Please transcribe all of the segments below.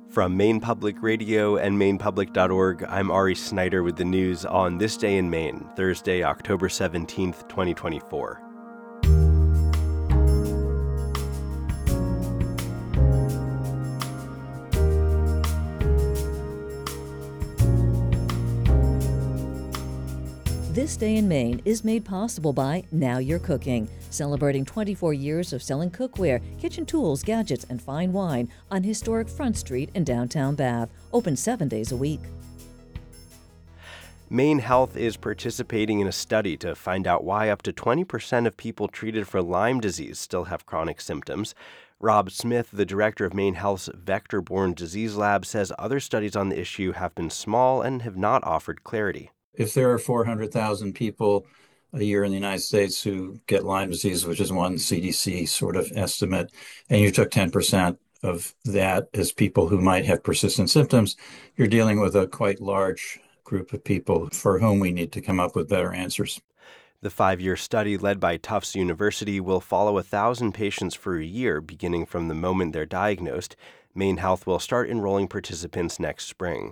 From Maine Public Radio and MainePublic.org, I'm Ari Snyder with the news on This Day in Maine, Thursday, October 17th, 2024. This Day in Maine is made possible by Now You're Cooking, celebrating 24 years of selling cookware, kitchen tools, gadgets, and fine wine on historic Front Street in downtown Bath, open 7 days a week. Maine Health is participating in a study to find out why up to 20% of people treated for Lyme disease still have chronic symptoms. Rob Smith, the director of Maine Health's Vector-Borne Disease Lab, says other studies on the issue have been small and have not offered clarity. If there are 400,000 people a year in the United States who get Lyme disease, which is one CDC sort of estimate, and you took 10% of that as people who might have persistent symptoms, you're dealing with a quite large group of people for whom we need to come up with better answers. The 5-year study led by Tufts University will follow 1,000 patients for a year, beginning from the moment they're diagnosed. Maine Health will start enrolling participants next spring.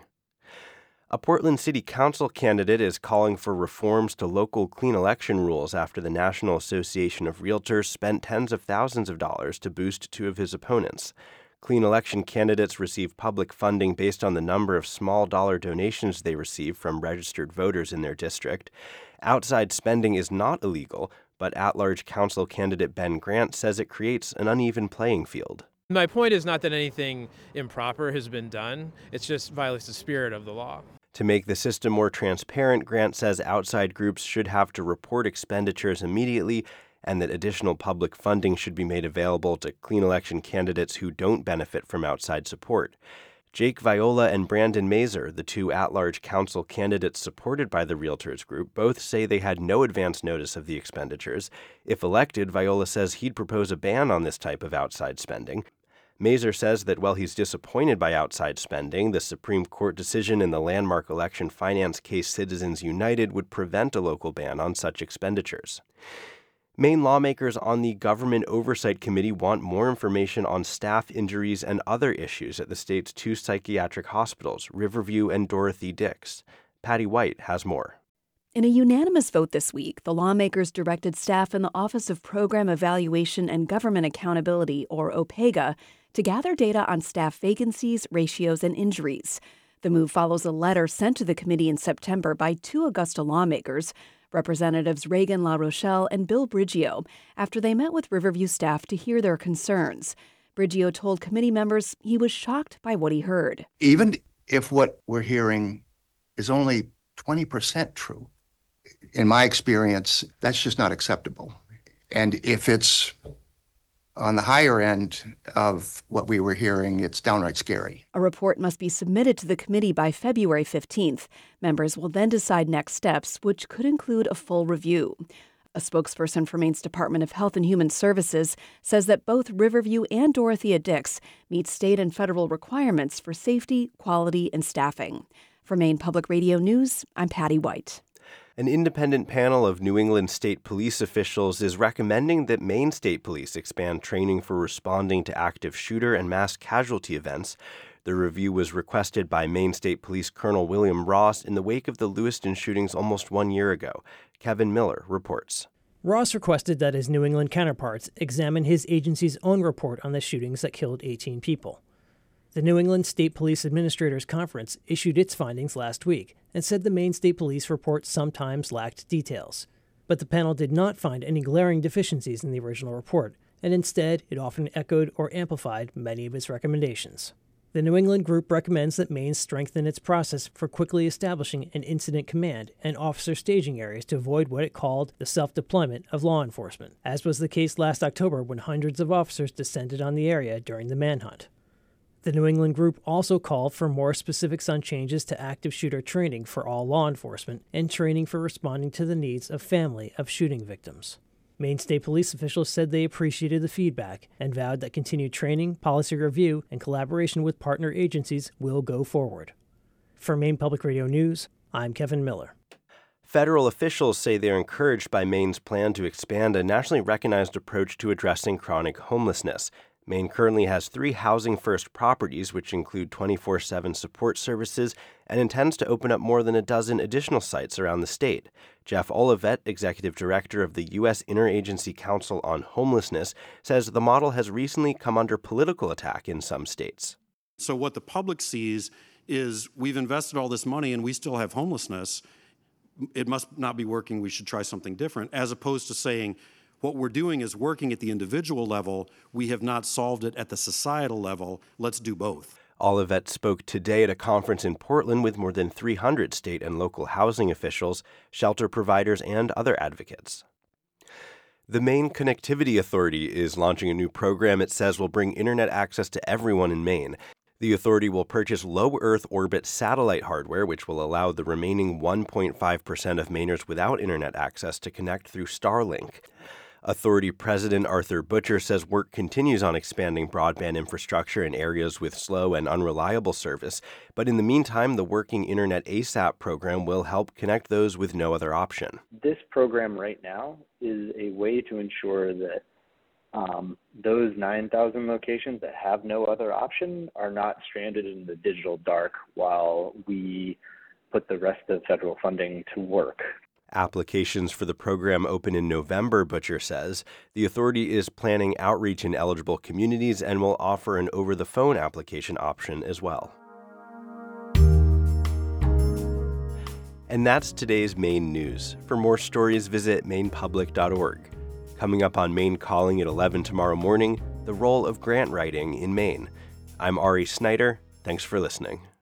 A Portland City Council candidate is calling for reforms to local clean election rules after the National Association of Realtors spent tens of thousands of dollars to boost two of his opponents. Clean election candidates receive public funding based on the number of small dollar donations they receive from registered voters in their district. Outside spending is not illegal, but at-large council candidate Ben Grant says it creates an uneven playing field. My point is not that anything improper has been done. It just violates the spirit of the law. To make the system more transparent, Grant says outside groups should have to report expenditures immediately and that additional public funding should be made available to clean election candidates who don't benefit from outside support. Jake Viola and Brandon Mazur, the two at-large council candidates supported by the Realtors Group, both say they had no advance notice of the expenditures. If elected, Viola says he'd propose a ban on this type of outside spending. Mazur says that while he's disappointed by outside spending, the Supreme Court decision in the landmark election finance case Citizens United would prevent a local ban on such expenditures. Maine lawmakers on the Government Oversight Committee want more information on staff injuries and other issues at the state's two psychiatric hospitals, Riverview and Dorothy Dix. Patty White has more. In a unanimous vote this week, the lawmakers directed staff in the Office of Program Evaluation and Government Accountability, or OPEGA, to gather data on staff vacancies, ratios, and injuries. The move follows a letter sent to the committee in September by two Augusta lawmakers, Representatives Reagan LaRochelle and Bill Briggio, after they met with Riverview staff to hear their concerns. Briggio told committee members he was shocked by what he heard. Even if what we're hearing is only 20% true, in my experience, that's just not acceptable. And if it's on the higher end of what we were hearing, it's downright scary. A report must be submitted to the committee by February 15th. Members will then decide next steps, which could include a full review. A spokesperson for Maine's Department of Health and Human Services says that both Riverview and Dorothea Dix meet state and federal requirements for safety, quality, and staffing. For Maine Public Radio News, I'm Patty White. An independent panel of New England State Police officials is recommending that Maine State Police expand training for responding to active shooter and mass casualty events. The review was requested by Maine State Police Colonel William Ross in the wake of the Lewiston shootings almost 1 year ago. Kevin Miller reports. Ross requested that his New England counterparts examine his agency's own report on the shootings that killed 18 people. The New England State Police Administrators Conference issued its findings last week and said the Maine State Police report sometimes lacked details. But the panel did not find any glaring deficiencies in the original report, and instead it often echoed or amplified many of its recommendations. The New England group recommends that Maine strengthen its process for quickly establishing an incident command and officer staging areas to avoid what it called the self-deployment of law enforcement, as was the case last October when hundreds of officers descended on the area during the manhunt. The New England group also called for more specifics on changes to active shooter training for all law enforcement and training for responding to the needs of family of shooting victims. Maine State Police officials said they appreciated the feedback and vowed that continued training, policy review, and collaboration with partner agencies will go forward. For Maine Public Radio News, I'm Kevin Miller. Federal officials say they're encouraged by Maine's plan to expand a nationally recognized approach to addressing chronic homelessness. Maine currently has 3 housing-first properties, which include 24/7 support services, and intends to open up more than a dozen additional sites around the state. Jeff Olivet, executive director of the U.S. Interagency Council on Homelessness, says the model has recently come under political attack in some states. So what the public sees is we've invested all this money and we still have homelessness. It must not be working. We should try something different, as opposed to saying, what we're doing is working at the individual level. We have not solved it at the societal level. Let's do both. Olivet spoke today at a conference in Portland with more than 300 state and local housing officials, shelter providers, and other advocates. The Maine Connectivity Authority is launching a new program it says will bring internet access to everyone in Maine. The authority will purchase low Earth orbit satellite hardware, which will allow the remaining 1.5% of Mainers without internet access to connect through Starlink. Authority President Arthur Butcher says work continues on expanding broadband infrastructure in areas with slow and unreliable service, but in the meantime, the Working Internet ASAP program will help connect those with no other option. This program right now is a way to ensure that those 9,000 locations that have no other option are not stranded in the digital dark while we put the rest of federal funding to work. Applications for the program open in November, Butcher says. The authority is planning outreach in eligible communities and will offer an over-the-phone application option as well. And that's today's Maine news. For more stories, visit mainepublic.org. Coming up on Maine Calling at 11 tomorrow morning, the role of grant writing in Maine. I'm Ari Snyder. Thanks for listening.